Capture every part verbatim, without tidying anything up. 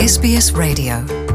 S B S Radio.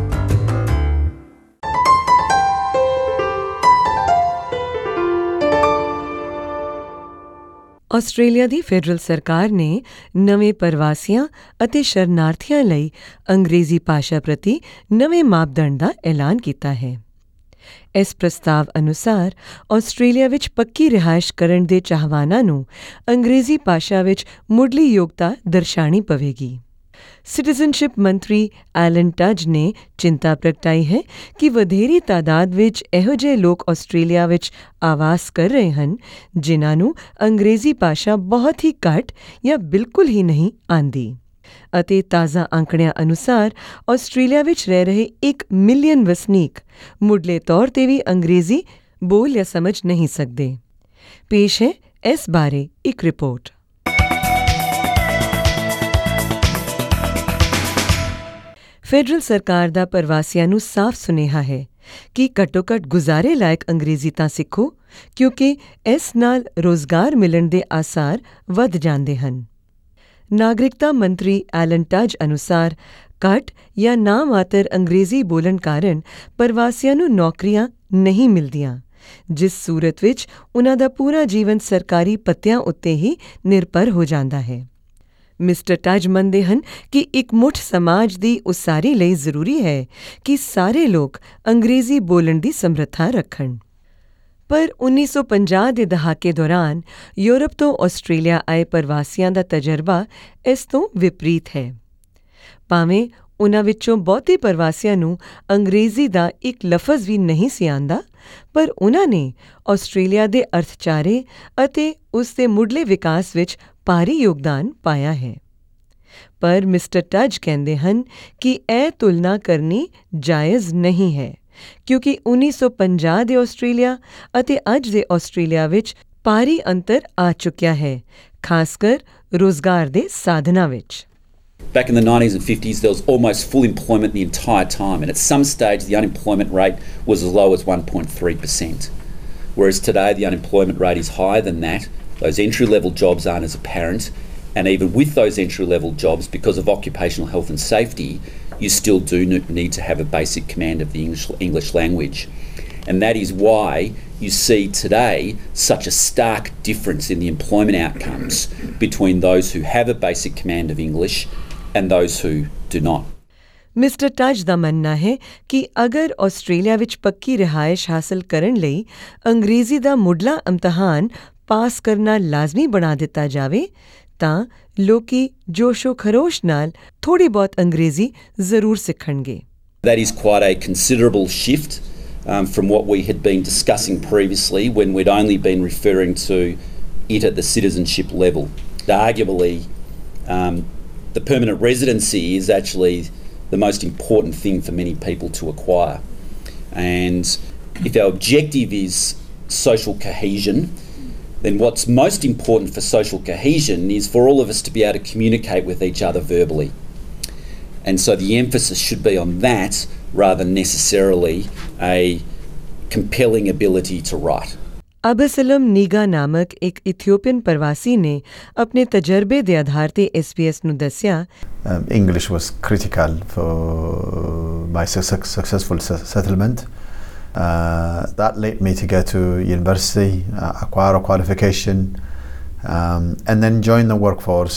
Australia ਦੀ federal ਸਰਕਾਰ ਨੇ ਨਵੇਂ ਪ੍ਰਵਾਸੀਆਂ ਅਤੇ ਸ਼ਰਨਾਰਥੀਆਂ ਲਈ ਅੰਗਰੇਜ਼ੀ ਭਾਸ਼ਾ ਪ੍ਰਤੀ ਨਵੇਂ ਮਾਪਦੰਡ ਦਾ ਐਲਾਨ ਕੀਤਾ ਹੈ। ਇਸ ਪ੍ਰਸਤਾਵ ਅਨੁਸਾਰ ਆਸਟ੍ਰੇਲੀਆ ਵਿੱਚ ਪੱਕੀ ਰਿਹਾਇਸ਼ ਕਰਨ ਦੇ ਚਾਹਵਾਨਾਂ ਨੂੰ ਅੰਗਰੇਜ਼ੀ ਭਾਸ਼ਾ ਵਿੱਚ ਮੁੱਢਲੀ ਯੋਗਤਾ ਦਰਸਾਉਣੀ ਪਵੇਗੀ। ਸਿਟੀਜ਼ਨਸ਼ਿਪ ਮੰਤਰੀ ਐਲਨ ਟੱਜ ਨੇ ਚਿੰਤਾ ਪ੍ਰਗਟਾਈ ਹੈ ਕਿ ਵਧੇਰੀ ਤਾਦਾਦ ਵਿੱਚ ਇਹੋ ਜਿਹੇ ਲੋਕ ਆਸਟ੍ਰੇਲੀਆ ਵਿੱਚ ਆਵਾਸ ਕਰ ਰਹੇ ਹਨ ਜਿਨ੍ਹਾਂ ਨੂੰ ਅੰਗਰੇਜ਼ੀ ਭਾਸ਼ਾ ਬਹੁਤ ਹੀ ਘੱਟ ਜਾਂ ਬਿਲਕੁਲ ਹੀ ਨਹੀਂ ਆਉਂਦੀ ਅਤੇ ਤਾਜ਼ਾ ਅੰਕੜਿਆਂ ਅਨੁਸਾਰ ਆਸਟ੍ਰੇਲੀਆ ਵਿੱਚ ਰਹਿ ਰਹੇ ਇੱਕ ਮਿਲੀਅਨ ਵਸਨੀਕ ਮੁੱਢਲੇ ਤੌਰ 'ਤੇ ਵੀ ਅੰਗਰੇਜ਼ੀ ਬੋਲ ਜਾਂ ਸਮਝ ਨਹੀਂ ਸਕਦੇ। ਪੇਸ਼ ਹੈ ਇਸ ਬਾਰੇ ਇੱਕ ਰਿਪੋਰਟ। ਫੈਡਰਲ ਸਰਕਾਰ ਦਾ ਪ੍ਰਵਾਸੀਆਂ ਨੂੰ ਸਾਫ਼ ਸੁਨੇਹਾ ਹੈ ਕਿ ਘੱਟੋ-ਘੱਟ ਗੁਜ਼ਾਰੇ ਲਾਇਕ ਅੰਗਰੇਜ਼ੀ ਤਾਂ ਸਿੱਖੋ, ਕਿਉਂਕਿ ਇਸ ਨਾਲ ਰੁਜ਼ਗਾਰ ਮਿਲਣ ਦੇ ਆਸਾਰ ਵੱਧ ਜਾਂਦੇ ਹਨ। ਨਾਗਰਿਕਤਾ ਮੰਤਰੀ ਐਲਨ ਟੱਜ ਅਨੁਸਾਰ ਘੱਟ ਜਾਂ ਨਾ ਮਾਤਰ ਅੰਗਰੇਜ਼ੀ ਬੋਲਣ ਕਾਰਨ ਪ੍ਰਵਾਸੀਆਂ ਨੂੰ ਨੌਕਰੀਆਂ ਨਹੀਂ ਮਿਲਦੀਆਂ, ਜਿਸ ਸੂਰਤ ਵਿੱਚ ਉਨ੍ਹਾਂ ਦਾ ਪੂਰਾ ਜੀਵਨ ਸਰਕਾਰੀ ਭੱਤਿਆਂ ਉੱਤੇ ਹੀ ਨਿਰਭਰ ਹੋ ਜਾਂਦਾ ਹੈ। ਮਿਸਟਰ ਟੱਜ ਮੰਨਦੇ ਹਨ ਕਿ ਇੱਕ ਮੁੱਠ ਸਮਾਜ ਦੀ ਉਸਾਰੀ ਲਈ ਜ਼ਰੂਰੀ ਹੈ ਕਿ ਸਾਰੇ ਲੋਕ ਅੰਗਰੇਜ਼ੀ ਬੋਲਣ ਦੀ ਸਮਰੱਥਾ ਰੱਖਣ। ਪਰ ਉੱਨੀ ਸੌ ਪੰਜਾਹ ਦੇ ਦਹਾਕੇ ਦੌਰਾਨ ਯੂਰਪ ਤੋਂ ਆਸਟ੍ਰੇਲੀਆ ਆਏ ਪ੍ਰਵਾਸੀਆਂ ਦਾ ਤਜਰਬਾ ਇਸ ਤੋਂ ਵਿਪਰੀਤ ਹੈ। ਭਾਵੇਂ ਉਨ੍ਹਾਂ ਵਿੱਚੋਂ ਬਹੁਤੇ ਪ੍ਰਵਾਸੀਆਂ ਨੂੰ ਅੰਗਰੇਜ਼ੀ ਦਾ ਇੱਕ ਲਫ਼ਜ਼ ਵੀ ਨਹੀਂ ਸੀ ਆਉਂਦਾ, ਪਰ ਉਨ੍ਹਾਂ ਨੇ ਆਸਟ੍ਰੇਲੀਆ ਦੇ ਅਰਥਚਾਰੇ ਅਤੇ ਉਸ ਦੇ ਮੁੱਢਲੇ ਵਿਕਾਸ ਵਿੱਚ ਭਾਰੀ ਯੋਗਦਾਨ ਪਾਇਆ ਹੈ। ਪਰ ਮਿਸਟਰ ਟੱਜ ਕਹਿੰਦੇ ਹਨ ਕਿ ਇਹ ਤੁਲਨਾ ਕਰਨੀ ਜਾਇਜ਼ ਨਹੀਂ ਹੈ, ਕਿਉਂਕਿ ਉੱਨੀ ਸੌ ਪੰਜਾਹ ਦੇ ਆਸਟ੍ਰੇਲੀਆ ਅਤੇ ਅੱਜ ਦੇ ਆਸਟ੍ਰੇਲੀਆ ਵਿੱਚ ਭਾਰੀ ਅੰਤਰ ਆ ਚੁੱਕਿਆ ਹੈ, ਖਾਸ ਕਰ ਰੁਜ਼ਗਾਰ ਦੇ ਸਾਧਨਾਂ ਵਿੱਚ। Back in the nineties and fifties, there was almost full employment the entire time, and at some stage the unemployment rate was as low as one point three percent. Whereas today the unemployment rate is higher than that. Those entry-level jobs aren't as apparent, and even with those entry-level jobs, because of occupational health and safety, you still do need to have a basic command of the English, English language. And that is why you see today such a stark difference in the employment outcomes between those who have a basic command of English and those who do not. Mister Tudge ਦਾ ਮੰਨਣਾ ਹੈ ਕਿ ਅਗਰ Australia ਵਿੱਚ ਪੱਕੀ ਰਿਹਾਇਸ਼ ਹਾਸਲ ਕਰਨ ਲਈ ਅੰਗਰੇਜ਼ੀ ਦਾ ਮੁੱਢਲਾ ਇਮਤਿਹਾਨ ਪਾਸ ਕਰਨਾ ਲਾਜ਼ਮੀ ਬਣਾ ਦਿੱਤਾ ਜਾਵੇ ਤਾਂ ਲੋਕੀ ਜੋਸ਼ੋ ਖਰੋਸ਼ ਨਾਲ ਥੋੜ੍ਹੀ ਬਹੁਤ ਅੰਗਰੇਜ਼ੀ ਜ਼ਰੂਰ ਸਿੱਖਣਗੇ। That is quite a considerable shift um, from what we had been discussing previously when we'd only been referring to it at the citizenship level. Arguably, um, the permanent residency is actually the most important thing for many people to acquire. And if our objective is social cohesion, then what's most important for social cohesion is for all of us to be able to communicate with each other verbally. And so the emphasis should be on that rather than necessarily a compelling ability to write. ਅਬਸਲਮ ਨੀਗਾ ਨਾਮਕ ਇੱਕ ਇਥੀਓਪੀਅਨ ਪ੍ਰਵਾਸੀ ਨੇ ਆਪਣੇ ਤਜਰਬੇ ਦੇ ਆਧਾਰ ਤੇ S B S ਨੂੰ ਦੱਸਿਆ, English was critical for my successful settlement. Uh, that led me to go to university, uh, acquire a qualification, um, and then join the workforce.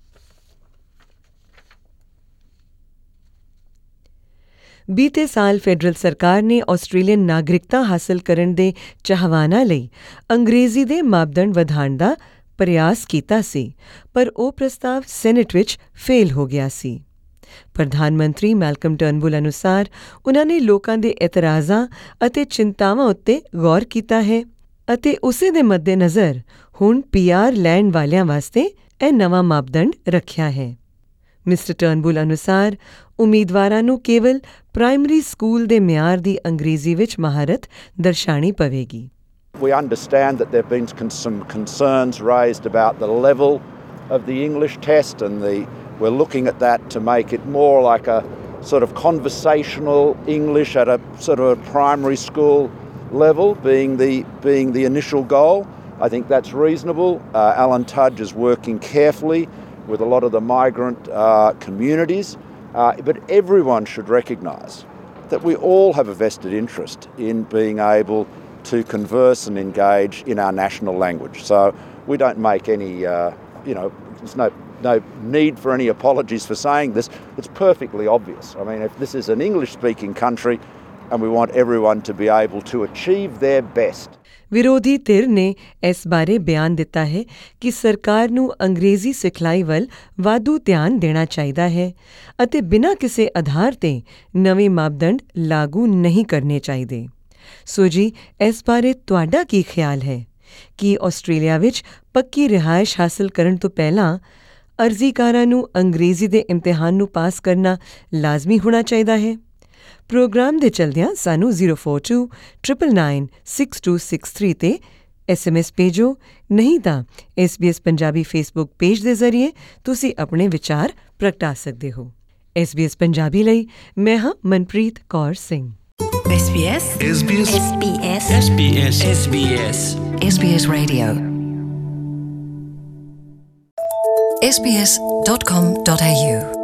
ਬੀਤੇ ਸਾਲ ਫੈਡਰਲ ਸਰਕਾਰ ਨੇ ਆਸਟ੍ਰੇਲੀਅਨ ਨਾਗਰਿਕਤਾ ਹਾਸਲ ਕਰਨ ਦੇ ਚਾਹਵਾਨਾਂ ਲਈ ਅੰਗਰੇਜ਼ੀ ਦੇ ਮਾਪਦੰਡ ਵਧਾਉਣ ਦਾ ਪ੍ਰਯਾਸ ਕੀਤਾ ਸੀ, ਪਰ ਉਹ ਪ੍ਰਸਤਾਵ ਸੈਨੇਟ ਵਿੱਚ ਫੇਲ ਹੋ ਗਿਆ ਸੀ। ਪ੍ਰਧਾਨ ਮੰਤਰੀ ਮੈਲਕਮ ਟਰਨਬੁਲ ਅਨੁਸਾਰ ਉਨ੍ਹਾਂ ਨੇ ਲੋਕਾਂ ਦੇ ਇਤਰਾਜ਼ਾਂ ਅਤੇ ਚਿੰਤਾਵਾਂ ਉੱਤੇ ਗੌਰ ਕੀਤਾ ਹੈ ਅਤੇ ਉਸੇ ਦੇ ਮੱਦੇਨਜ਼ਰ ਹੁਣ ਪੀ ਆਰ ਲੈਣ ਵਾਲਿਆਂ ਵਾਸਤੇ ਇਹ ਨਵਾਂ ਮਾਪਦੰਡ ਰੱਖਿਆ ਹੈ। ਮਿਸਟਰ ਟਰਨਬੁਲ ਅਨੁਸਾਰ ਉਮੀਦਵਾਰਾਂ ਨੂੰ ਕੇਵਲ ਪ੍ਰਾਇਮਰੀ ਸਕੂਲ ਦੇ ਮਿਆਰ ਦੀ ਅੰਗਰੇਜ਼ੀ ਵਿੱਚ ਮਹਾਰਤ ਦਰਸਾਉਣੀ ਪਵੇਗੀ। We understand that there have been some concerns raised about the level of the English test, and the, we're looking at that to make it more like a sort of conversational English at a sort of a primary school level being the, being the initial goal. I think that's reasonable. Uh, Alan Tudge is working carefully with a lot of the migrant uh, communities Uh, but everyone should recognise that we all have a vested interest in being able to converse and engage in our national language. So we don't make any, uh, you know, there's no, no need for any apologies for saying this. It's perfectly obvious. I mean, if this is an English-speaking country and we want everyone to be able to achieve their best. ਵਿਰੋਧੀ ਧਿਰ ਨੇ ਇਸ ਬਾਰੇ ਬਿਆਨ ਦਿੱਤਾ ਹੈ ਕਿ ਸਰਕਾਰ ਨੂੰ ਅੰਗਰੇਜ਼ੀ ਸਿਖਲਾਈ ਵੱਲ ਵਾਧੂ ਧਿਆਨ ਦੇਣਾ ਚਾਹੀਦਾ ਹੈ ਅਤੇ ਬਿਨਾਂ ਕਿਸੇ ਆਧਾਰ ਤੇ ਨਵੇਂ ਮਾਪਦੰਡ ਲਾਗੂ ਨਹੀਂ ਕਰਨੇ ਚਾਹੀਦੇ। ਸੋ ਜੀ, ਇਸ ਬਾਰੇ ਤੁਹਾਡਾ ਕੀ ਖਿਆਲ ਹੈ? ਕੀ ਆਸਟ੍ਰੇਲੀਆ ਵਿੱਚ ਪੱਕੀ ਰਿਹਾਇਸ਼ ਹਾਸਲ ਕਰਨ ਤੋਂ ਪਹਿਲਾਂ ਅਰਜ਼ੀਕਾਰਾਂ ਨੂੰ ਅੰਗਰੇਜ਼ੀ ਦੇ ਇਮਤਿਹਾਨ ਨੂੰ ਪਾਸ ਕਰਨਾ ਲਾਜ਼ਮੀ ਹੋਣਾ ਚਾਹੀਦਾ ਹੈ? ਪ੍ਰੋਗਰਾਮ ਦੇ ਚਲਦਿਆਂ ਸਾਨੂੰ zero four two triple nine six two six three 'ਤੇ ਐਸ ਐਮ ਐਸ ਭੇਜੋ, ਨਹੀਂ ਤਾਂ S B S Punjabi Facebook page ਦੇ ਜ਼ਰੀਏ ਤੁਸੀਂ ਆਪਣੇ ਵਿਚਾਰ ਪ੍ਰਗਟਾ ਸਕਦੇ ਹੋ। ਐਸ ਬੀ ਐਸ ਪੰਜਾਬੀ ਲਈ ਮੈਂ ਹਾਂ Manpreet Kaur Singh. S B S S B S S B S S B S S B S S B S radio S B S dot com dot a u